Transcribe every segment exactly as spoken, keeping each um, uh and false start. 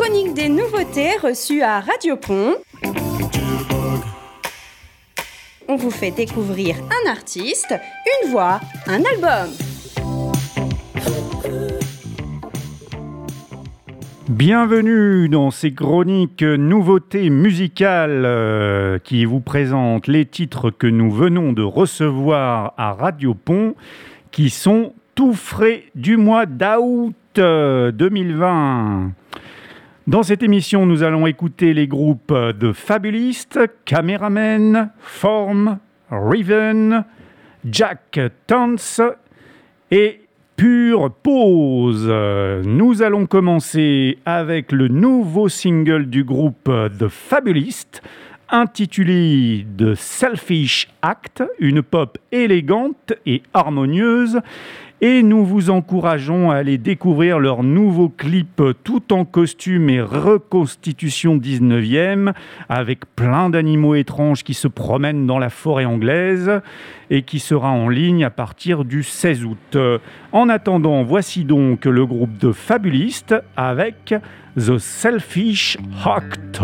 chronique des nouveautés reçues à Radio Pont. On vous fait découvrir un artiste, une voix, un album. Bienvenue dans ces chroniques nouveautés musicales euh, qui vous présentent les titres que nous venons de recevoir à Radio Pont, qui sont tout frais du mois d'août euh, deux mille vingt. Dans cette émission, nous allons écouter les groupes The Fabulist, Cameramen, Form, Riven, Jack Tance et Pure Pose. Nous allons commencer avec le nouveau single du groupe The Fabulist, intitulé The Selfish Act, une pop élégante et harmonieuse. Et nous vous encourageons à aller découvrir leur nouveau clip tout en costume et reconstitution dix-neuvième, avec plein d'animaux étranges qui se promènent dans la forêt anglaise et qui sera en ligne à partir du seize août. En attendant, voici donc le groupe de Fabulist avec The Selfish Act.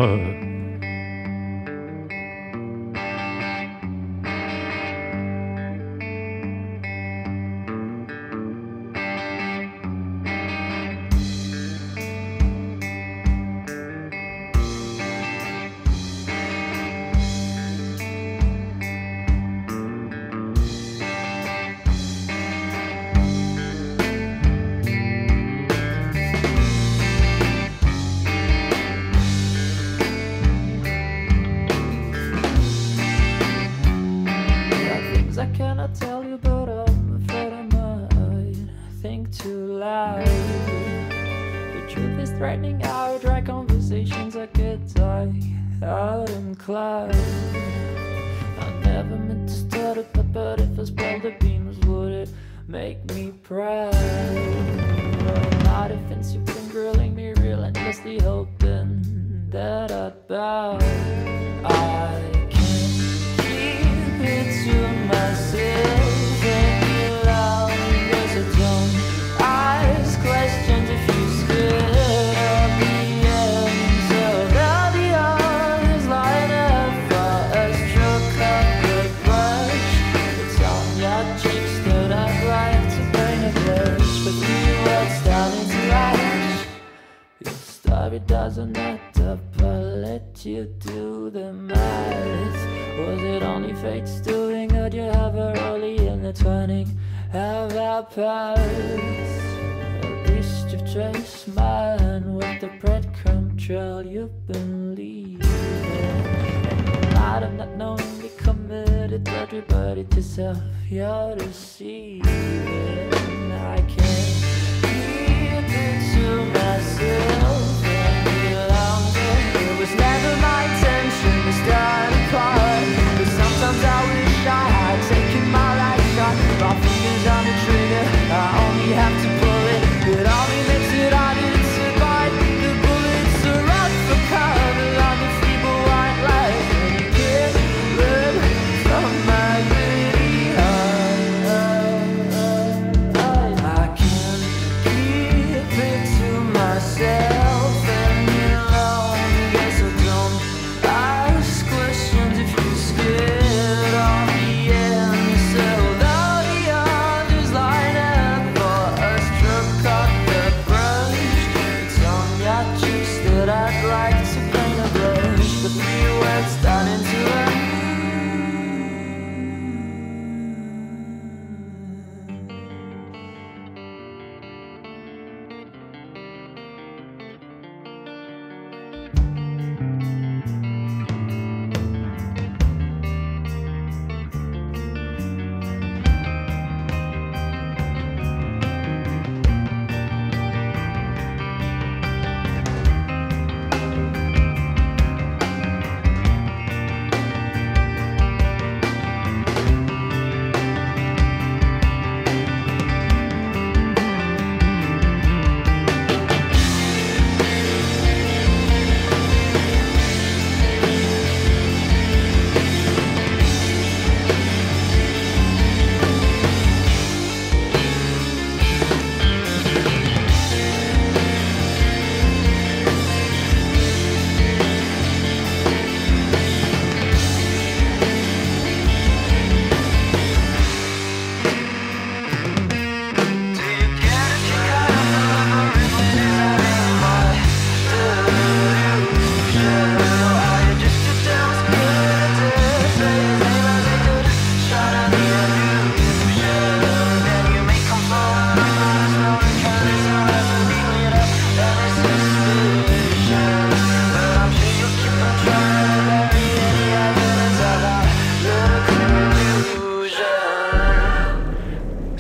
I can't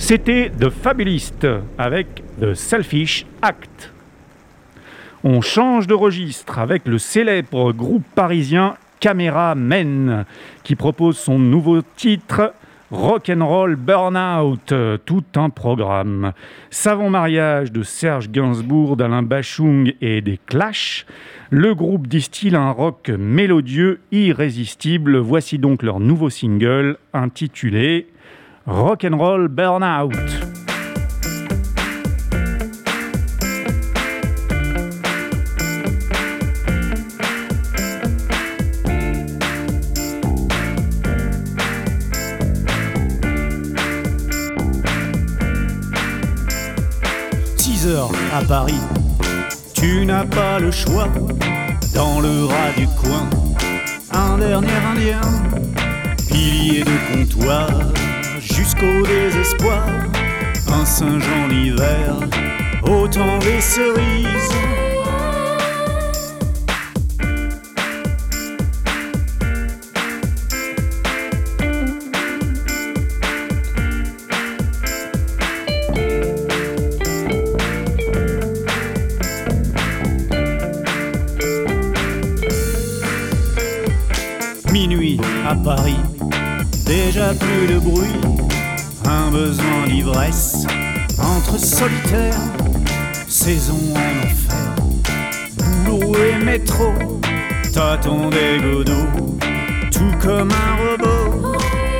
C'était The Fabulist avec The Selfish Act. On change de registre avec le célèbre groupe parisien Camera Men qui propose son nouveau titre Rock'n'Roll Burnout, tout un programme. Savant mariage de Serge Gainsbourg, d'Alain Bachung et des Clash. Le groupe distille un rock mélodieux irrésistible. Voici donc leur nouveau single intitulé Rock'n'Roll Burnout. À Paris, tu n'as pas le choix. Dans le ras du coin, un dernier indien, pilier de comptoir, jusqu'au désespoir. Un Saint-Jean l'hiver, au temps des cerises. Minuit à Paris, déjà plus de bruit, un besoin d'ivresse, entre solitaires, saison en enfer, boulot et métro, tâton des godots, tout comme un robot.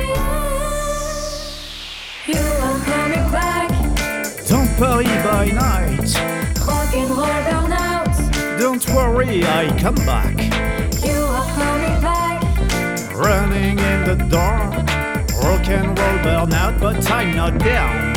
You are coming back, Dans Paris by night, rock'n'roll burnout. don't worry, I come back. You are coming back, Running in the dark, rock and roll burnout, but I'm not down.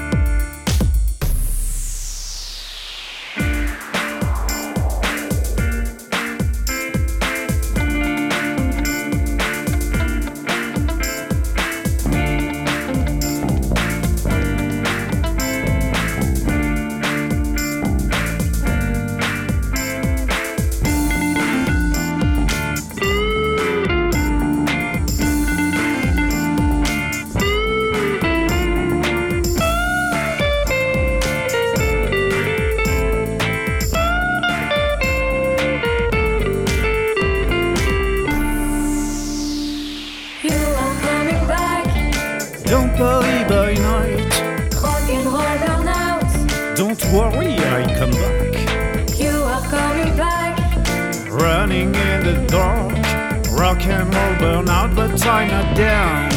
Don't Paris by night, rock'n'roll burnout. don't worry, I come back. You are coming back, Running in the dark, rock and roll burnout, but I'm not down.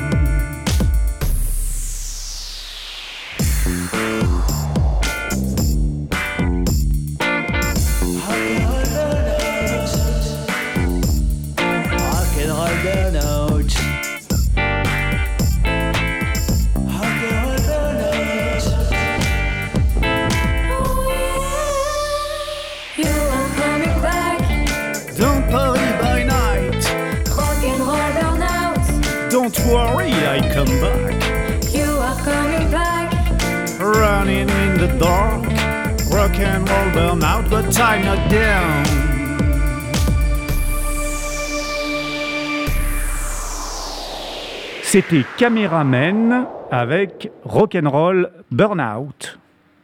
you are coming back, Don't Paris by night, rock'n'roll burnout. don't worry, I come back. You are coming back, Running in the dark, rock and roll burnout, but I'm not down. C'était Cameraman avec Rock'n'Roll Burnout.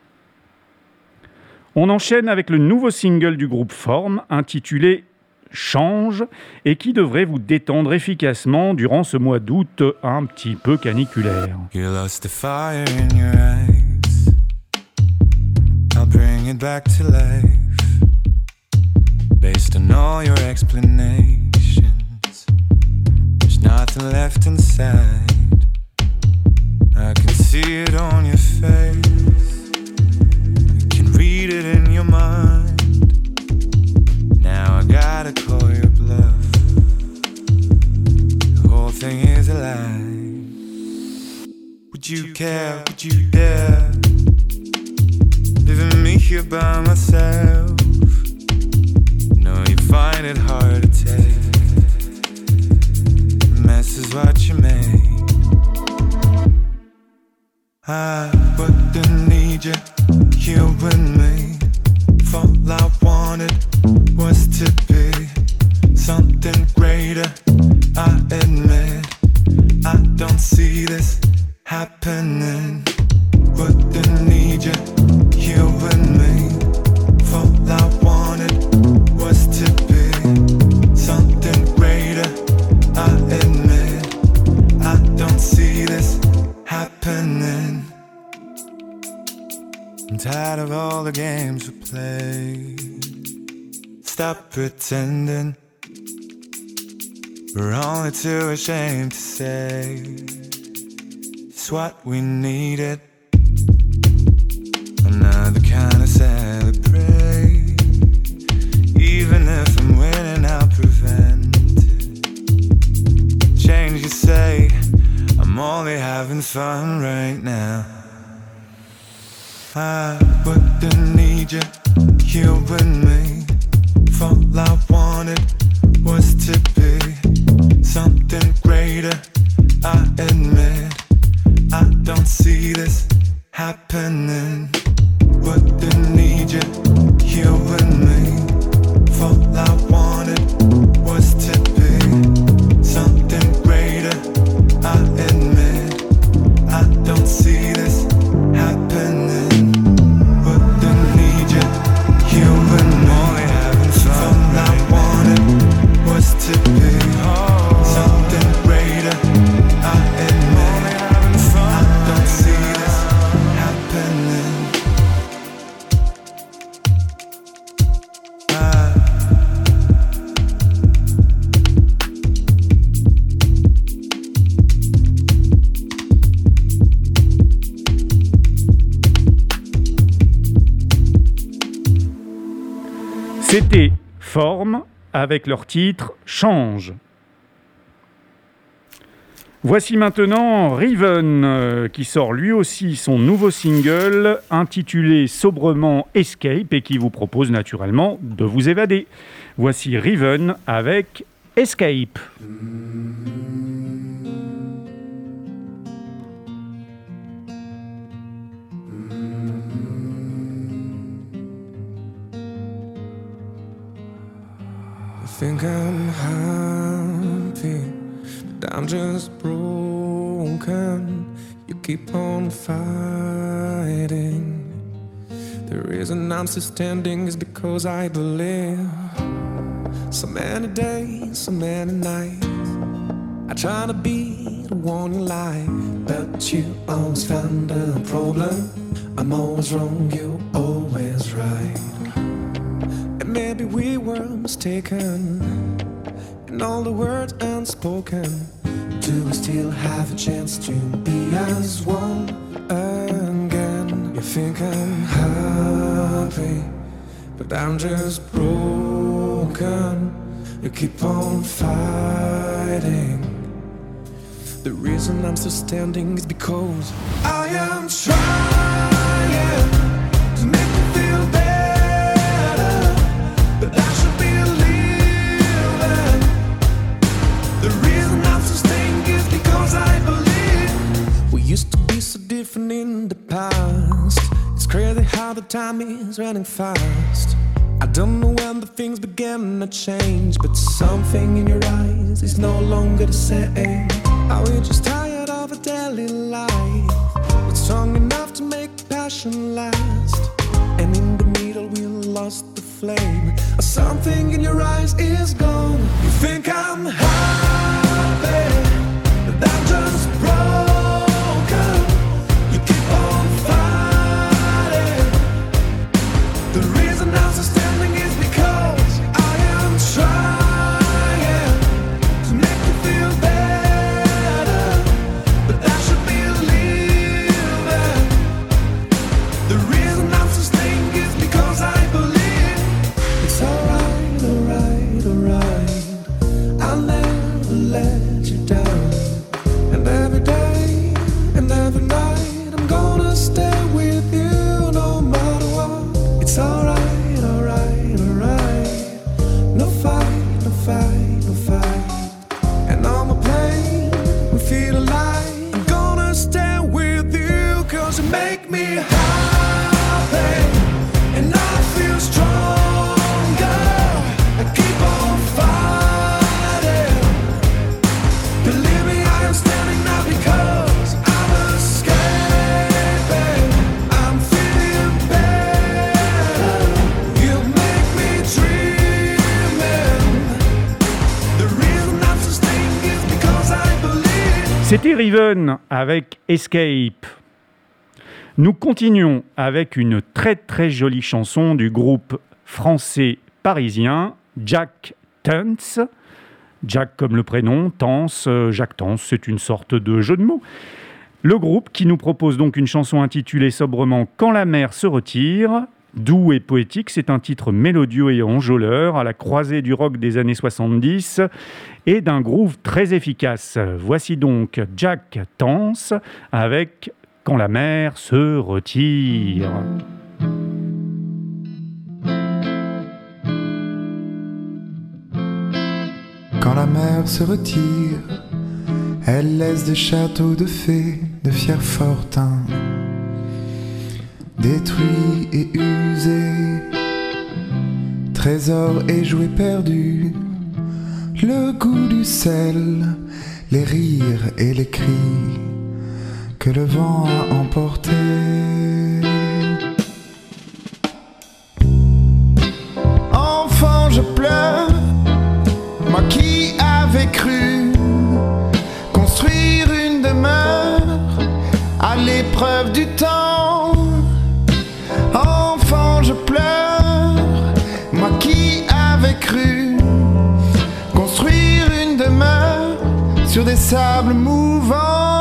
On enchaîne avec le nouveau single du groupe Forme intitulé Change et qui devrait vous détendre efficacement durant ce mois d'août un petit peu caniculaire. You lost the fire in your eyes. I'll bring it back to life. Based on all your explanations, there's nothing left inside. I can see it on your face. I can read it in your mind. Now I gotta call your bluff. The whole thing is a lie. Would you care, would you dare leaving me here by myself? No, you find it hard to take. The mess is what you made. I wouldn't need you, you and me. All I wanted was to be something greater, I admit. I don't see this happening. all the games we play. Stop pretending we're only too ashamed to say it's what we needed. Another kind of celebrate. Even if I'm winning, I'll prevent it. Change, you say, I'm only having fun right now. I wouldn't need you, you and me. All I wanted was to be something greater, I admit. I don't see this happening. Wouldn't need you, you and me. All I wanted was to be something greater, I admit. I don't see this happening. Wouldn't need you, you and me. All I wanted was to be something greater, I admit. I don't see this happening. I C'était Forme avec leur titre Change. Voici maintenant Riven euh, qui sort lui aussi son nouveau single intitulé sobrement Escape et qui vous propose naturellement de vous évader. Voici Riven avec Escape. I think I'm happy, but I'm just broken. You keep on fighting. The reason I'm still standing is because I believe. So many days, so many nights, I try to be the one you like, but you always find a problem. I'm always wrong, you're always right. And maybe we were mistaken in all the words unspoken. Do we still have a chance to be as one again? You think I'm happy, but I'm just broken. You keep on fighting. The reason I'm still standing is because I am trying to make you feel better, but I should be leaving. The reason I'm still staying is because I believe we used to be so different in the past. It's crazy how the time is running fast. I don't know when the things began to change, but something in your eyes is no longer the same. Are we just tired of a daily life? Not strong enough to make passion last. And in the middle we lost the flame. Something in your eyes is gone. You think I'm happy, but I'm just broken. You keep on fighting. The reason I'm still standing is because I am trying to make you feel better, but I should be leaving. The reason I'm still staying is because I believe it's alright, alright, alright. I'll never let you down. And every day and every night I'm gonna stay with you no matter what. It's alright, alright, alright. No fight, no fight, no fight. And on my plane, we feel alive. I'm gonna stay with you, cause you make me happy. And I feel stronger. I keep on fighting. Believe me, I am standing now because I'm escaping. I'm feeling better. You make me dreaming. The reason I'm still staying is because I believe. C'était Riven avec Escape. Nous continuons avec une très très jolie chanson du groupe français parisien Jack Tance. Jack comme le prénom, Tance, Jacques Tance, c'est une sorte de jeu de mots. Le groupe qui nous propose donc une chanson intitulée sobrement « Quand la mer se retire ». Doux et poétique, c'est un titre mélodieux et enjôleur à la croisée du rock des années soixante-dix et d'un groove très efficace. Voici donc Jack Tance avec « Quand la mer se retire ». Quand la mer se retire, elle laisse des châteaux de fées, de fiers fortins, détruits et usés, trésors et jouets perdus, le goût du sel, les rires et les cris que le vent a emportés. Enfant, je pleure, moi qui avais cru construire une demeure à l'épreuve du temps. Enfant, je pleure, moi qui avais cru construire une demeure sur des sables mouvants.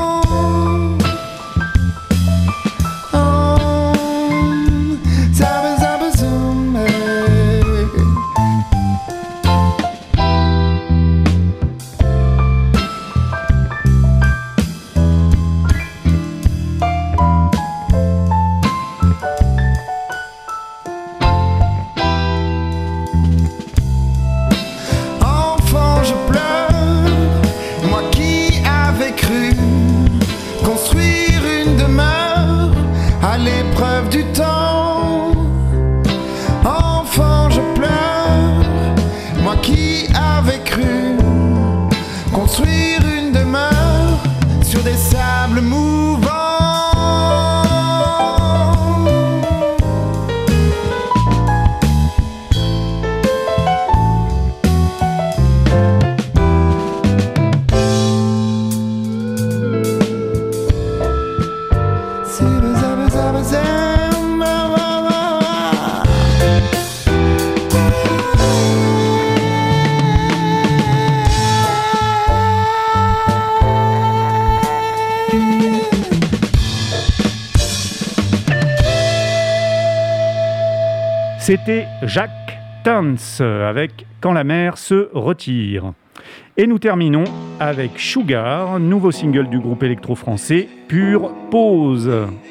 C'était Jack Tance avec « Quand la mer se retire ». Et nous terminons avec Sugar, nouveau single du groupe électro-français Pure Pause.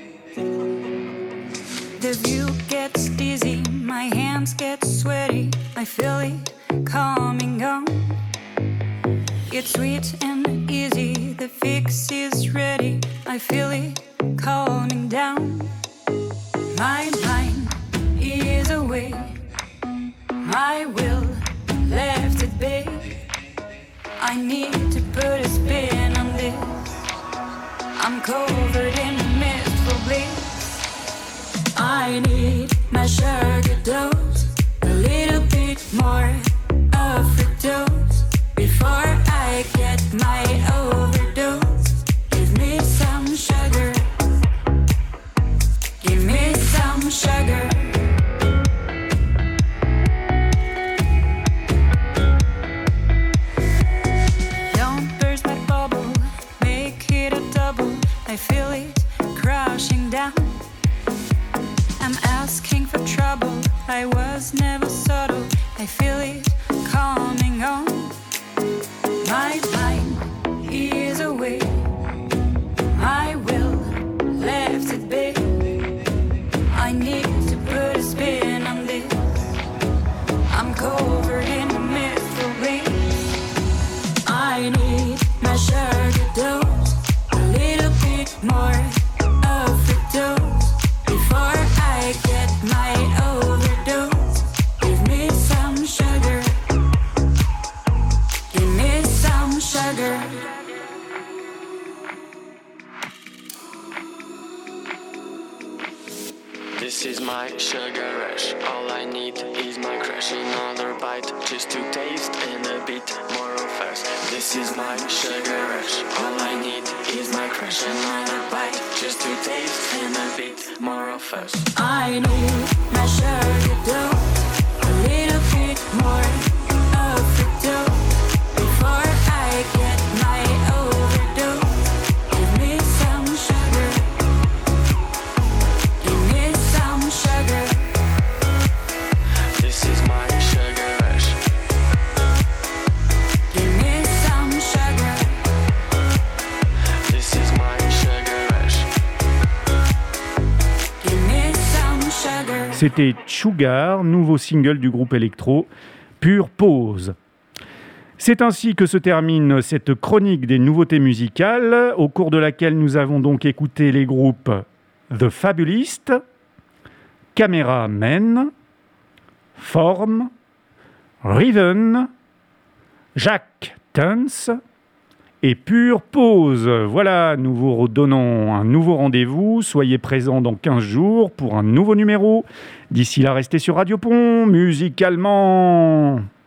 The view gets dizzy, my hands get sweaty, I feel it coming on. It's sweet and easy, the fix is ready, I feel it calming down. My mind is away, my will left at bay. I need to put a spin on this. I'm covered in mistful bliss. I need my sugar dose, a little bit more of fructose before I get my overdose. Give me some sugar, give me some sugar. I feel it crashing down. I'm asking for trouble. I was never subtle. I feel it coming on. My mind is away. My will left at bay. I need to put a spin on this. I'm covered in a mistful bliss. I need my sugar dose, more of fructose before I get my overdose. Give me some sugar, give me some sugar. This is my my sugar rush. All I need is my crush. Another bite just to taste and a bit more of us. This is my sugar rush. All I need is my crush. Another bite just to taste and a bit more of us. I need my sugar dough, a little bit more of it too, before I get my overdose. Give me some sugar, give me some sugar. This is my sugar rush. Give me some sugar. This is my sugar rush. Give me some sugar. C'était Sugar, nouveau single du groupe électro Pure Pause. C'est ainsi que se termine cette chronique des nouveautés musicales, au cours de laquelle nous avons donc écouté les groupes The Fabulists, Camera Men, Form, Riven, Jacques Tuns et Pure Pause. Voilà, nous vous redonnons un nouveau rendez-vous. Soyez présents dans quinze jours pour un nouveau numéro. D'ici là, restez sur Radio Pont, musicalement.